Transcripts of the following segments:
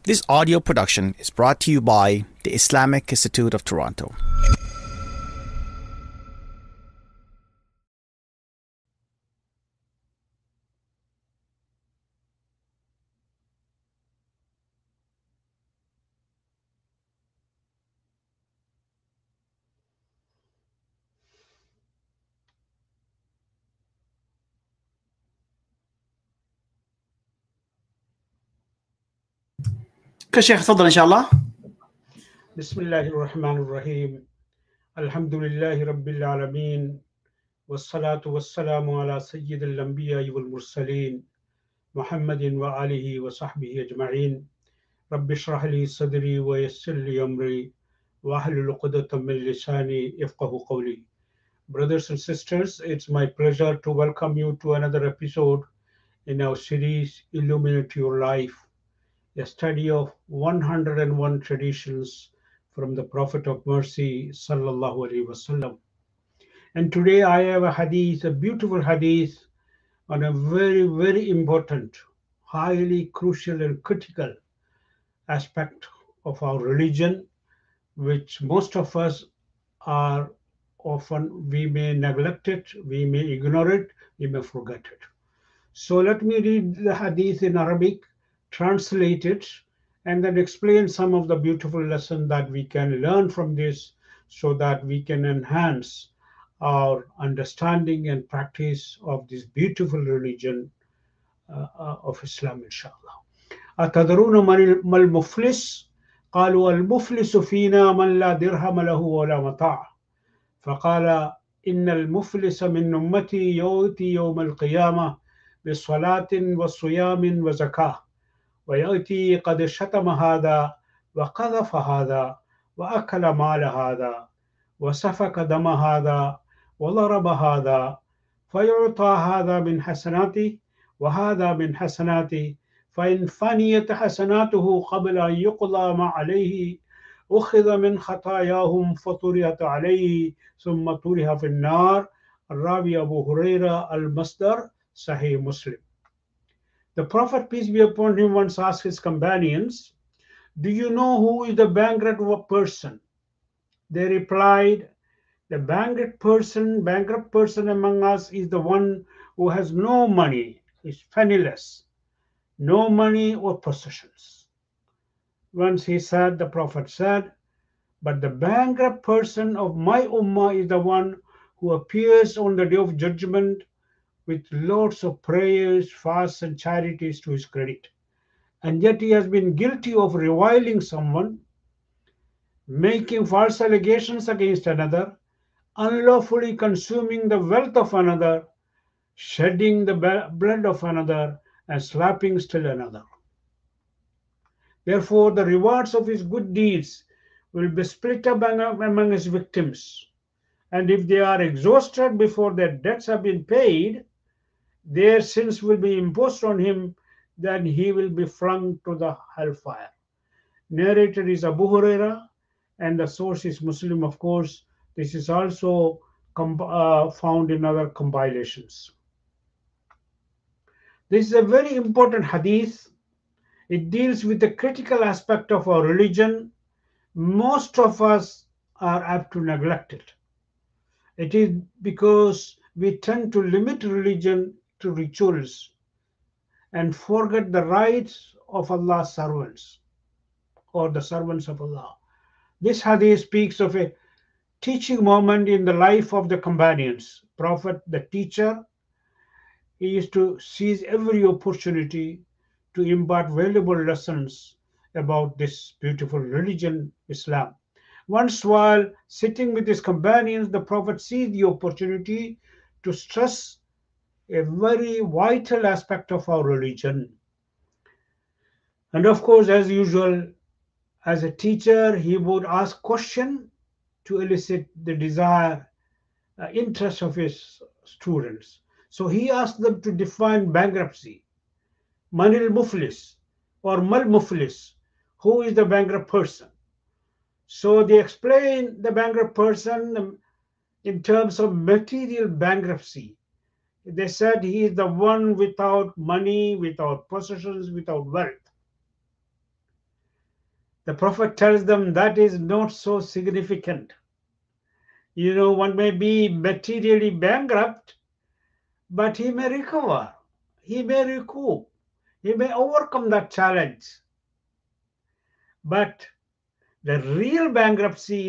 This audio production is brought to you by the Islamic Institute of Toronto. كشيخ تفضل إن شاء الله. بسم الله الرحمن الرحيم الحمد لله رب العالمين والصلاة والسلام على سيد الأنبياء والمرسلين محمد وآله وصحبه أجمعين رب اشرح لي صدري ويسر لي أمري واحلل عقدة من لساني يفقهوا قولي. Brothers and sisters, it's my pleasure to welcome you to another episode in our series Illuminate Your Life, a study of 101 traditions from the Prophet of Mercy, Sallallahu Alaihi Wasallam. And today I have a hadith, a beautiful hadith on a very, very important, highly crucial and critical aspect of our religion, which most of us are often, we may neglect it, we may ignore it, we may forget it. So let me read the hadith in Arabic, translate it, and then explain some of the beautiful lessons that we can learn from this so that we can enhance our understanding and practice of this beautiful religion of Islam, inshallah. أتدرون ما المفلس؟ قالوا المفلس فينا من لا درهم له ولا متاع. فقال إن المفلس من أمتي يؤتي يوم القيامة بصلاة وصيام وزكاة ويأتي قد شتم هذا وقذف هذا وأكل مال هذا وسفك دم هذا وضرب هذا فيعطى هذا من حسناته وهذا من حسناته فإن فنيت حسناته قبل أن يقضى ما عليه أخذ من خطاياهم فطرحت عليه ثم طرح في النار. الراوي أبو هريرة المصدر Sahih Muslim. The Prophet, peace be upon him, once asked his companions, do you know who is the bankrupt person? They replied, the bankrupt person among us is the one who has no money, is penniless, no money or possessions. Once the Prophet said, but the bankrupt person of my ummah is the one who appears on the day of judgment with lots of prayers, fasts, and charities to his credit. And yet he has been guilty of reviling someone, making false allegations against another, unlawfully consuming the wealth of another, shedding the blood of another, and slapping still another. Therefore, the rewards of his good deeds will be split up among his victims. And if they are exhausted before their debts have been paid, their sins will be imposed on him, then he will be flung to the hellfire. Narrator is Abu Huraira, and the source is Muslim, of course. This is also found in other compilations. This is a very important hadith. It deals with the critical aspect of our religion. Most of us are apt to neglect it. It is because we tend to limit religion to rituals and forget the rights of Allah's servants or the servants of Allah. This hadith speaks of a teaching moment in the life of the companions. Prophet, the teacher, he used to seize every opportunity to impart valuable lessons about this beautiful religion, Islam. Once, while sitting with his companions, the Prophet seized the opportunity to stress a very vital aspect of our religion. And of course, as usual, as a teacher, he would ask questions to elicit the desire, interest of his students. So he asked them to define bankruptcy. Manil Muflis or Mal Muflis, who is the bankrupt person? So they explain the bankrupt person in terms of material bankruptcy. They said he is the one without money, without possessions, without wealth. The Prophet tells them that is not so significant. One may be materially bankrupt, but he may recover, he may recoup, he may overcome that challenge. But the real bankruptcy,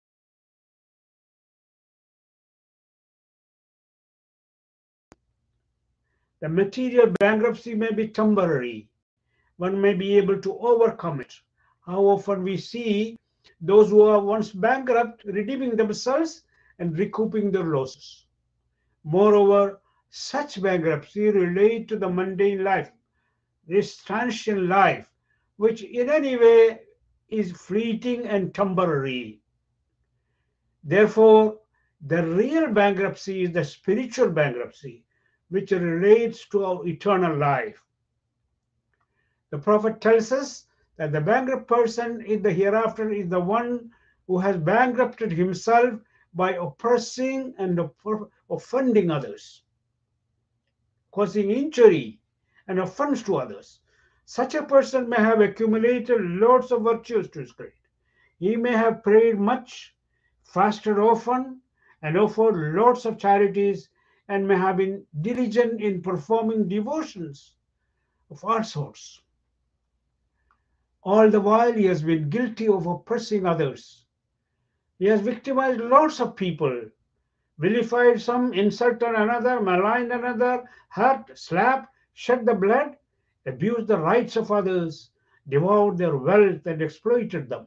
the material bankruptcy may be temporary. One may be able to overcome it. How often we see those who are once bankrupt redeeming themselves and recouping their losses. Moreover, such bankruptcy relate to the mundane life, this transient life, which in any way is fleeting and temporary. Therefore, the real bankruptcy is the spiritual bankruptcy, which relates to our eternal life. The Prophet tells us that the bankrupt person in the hereafter is the one who has bankrupted himself by oppressing and offending others, causing injury and offense to others. Such a person may have accumulated lots of virtues to his credit. He may have prayed much, fasted often, and offered lots of charities, and may have been diligent in performing devotions of all sorts. All the while he has been guilty of oppressing others. He has victimized lots of people, vilified some, insulted another, maligned another, hurt, slapped, shed the blood, abused the rights of others, devoured their wealth, and exploited them.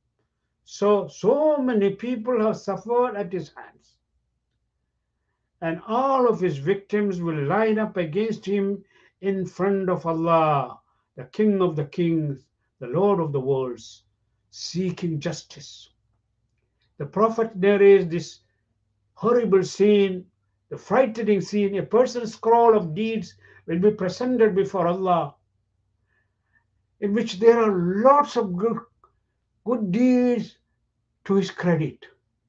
So many people have suffered at his hands. And all of his victims will line up against him in front of Allah, the King of the Kings, the Lord of the worlds, seeking justice. The Prophet narrates this horrible scene, the frightening scene. A person's scroll of deeds will be presented before Allah, in which there are lots of good deeds to his credit.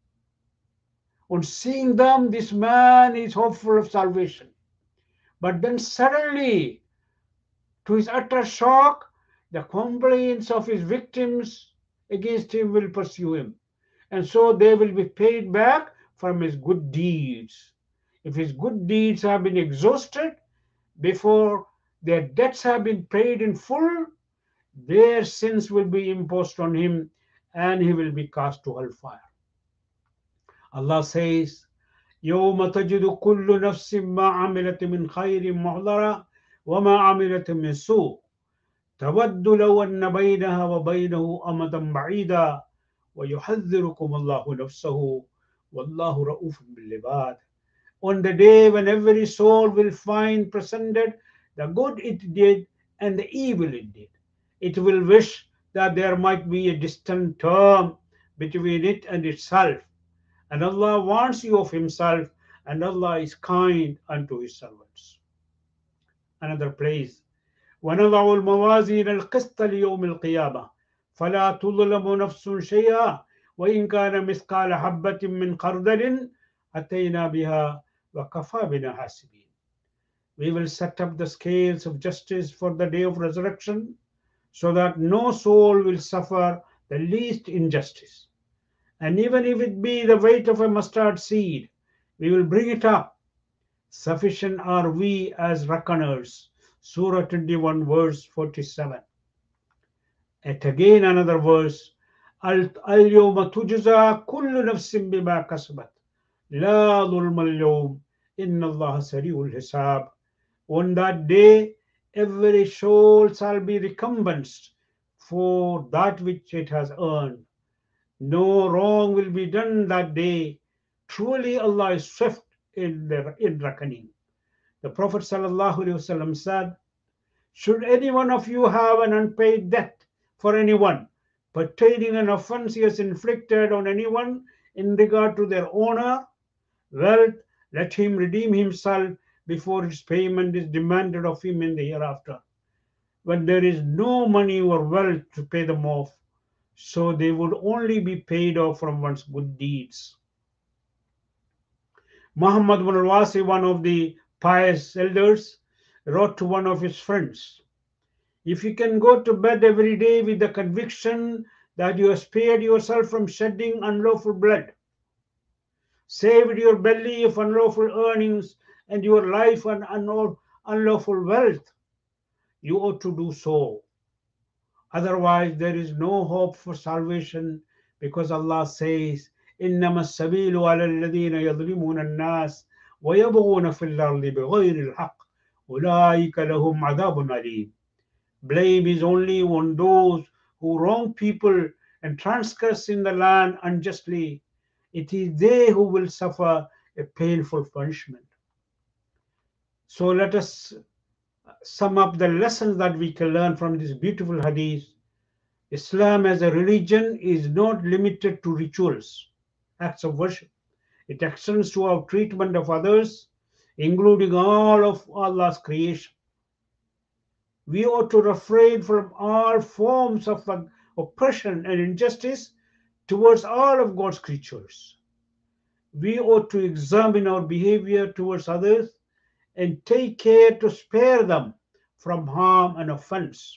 On seeing them, this man is hopeful of salvation. But then suddenly, to his utter shock, the complaints of his victims against him will pursue him. And so they will be paid back from his good deeds. If his good deeds have been exhausted before their debts have been paid in full, their sins will be imposed on him and he will be cast to hellfire. Allah says, يَوْمَ تَجِدُ كُلُّ نَفْسٍ مَا عَمِلَتْ مِنْ خَيْرٍ مُحْضَرًا وَمَا عَمِلَتْ مِنْ سُوءٍ تَوَدُّ لَوْ أَنَّ بَيْنَهَا وَبَيْنَهُ أَمَدًا بَعِيدًا وَيُحَذِّرُكُمُ اللَّهُ نَفْسَهُ وَاللَّهُ رَءُوفٌ بِالْعِبَادِ. On the day when every soul will find presented the good it did and the evil it did, it will wish that there might be a distant term between it and itself. And Allah warns you of Himself, and Allah is kind unto His servants. Another place, وَنَضَعُ الْمَوَازِينَ الْقِسْطَ لِيَوْمِ الْقِيَامَةِ فَلَا تُظْلَمُ نَفْسٌ شَيْئًا وَإِنْ كَانَ مِثْقَالَ حَبَّةٍ مِّنْ خَرْدَلٍ أَتَيْنَا بِهَا وَكَفَى بِنَا حَاسِبِينَ. We will set up the scales of justice for the day of resurrection, so that no soul will suffer the least injustice. And even if it be the weight of a mustard seed, we will bring it up. Sufficient are we as reckoners. Surah 21, verse 47. And again another verse, Al-yawma tujza kullu nafsin bima kasabat. La dhulma al-yawm. Inna Allah sari'ul hisab. On that day, every soul shall be recompensed for that which it has earned. No wrong will be done that day. Truly Allah is swift in reckoning. The Prophet ﷺ said, should any one of you have an unpaid debt for anyone, pertaining an offense he has inflicted on anyone in regard to their honor, well, let him redeem himself before his payment is demanded of him in the hereafter, when there is no money or wealth to pay them off. So they would only be paid off from one's good deeds. Muhammad ibn al-Wasi, one of the pious elders, wrote to one of his friends, If you can go to bed every day with the conviction that you have spared yourself from shedding unlawful blood, saved your belly of unlawful earnings and your life and unlawful wealth, you ought to do so. Otherwise, there is no hope for salvation, because Allah says, إِنَّمَا السَّبِيلُ عَلَى الَّذِينَ يَظْلِمُونَ النَّاسَ وَيَبْغُونَ فِي الْأَرْضِ بِغَيْرِ الْحَقِّ أُولَٰئِكَ لَهُمْ عَذَابٌ أَلِيمٌ. Blame is only on those who wrong people and transgress in the land unjustly. It is they who will suffer a painful punishment. So let us sum up the lessons that we can learn from this beautiful hadith. Islam as a religion is not limited to rituals, acts of worship. It extends to our treatment of others, including all of Allah's creation. We ought to refrain from all forms of oppression and injustice towards all of God's creatures. We ought to examine our behavior towards others and take care to spare them from harm and offense.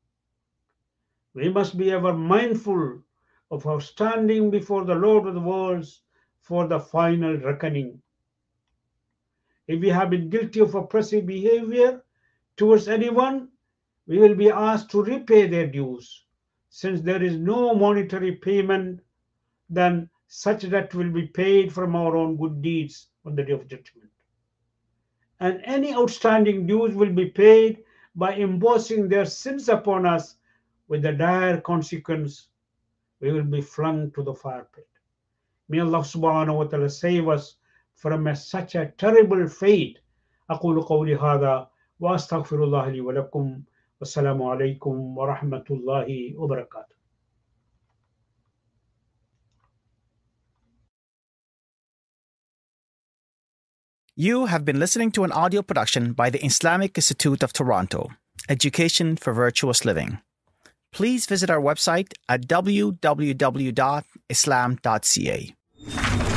We must be ever mindful of our standing before the Lord of the worlds for the final reckoning. If we have been guilty of oppressive behavior towards anyone, we will be asked to repay their dues. Since there is no monetary payment, then such debt will be paid from our own good deeds on the day of judgment. And any outstanding dues will be paid by imposing their sins upon us, with the dire consequence we will be flung to the fire pit. May Allah subhanahu wa ta'ala save us from such a terrible fate. أقول قولي هذا وأستغفر الله لي ولكم والسلام عليكم ورحمة الله وبركاته. You have been listening to an audio production by the Islamic Institute of Toronto, Education for Virtuous Living. Please visit our website at www.islam.ca.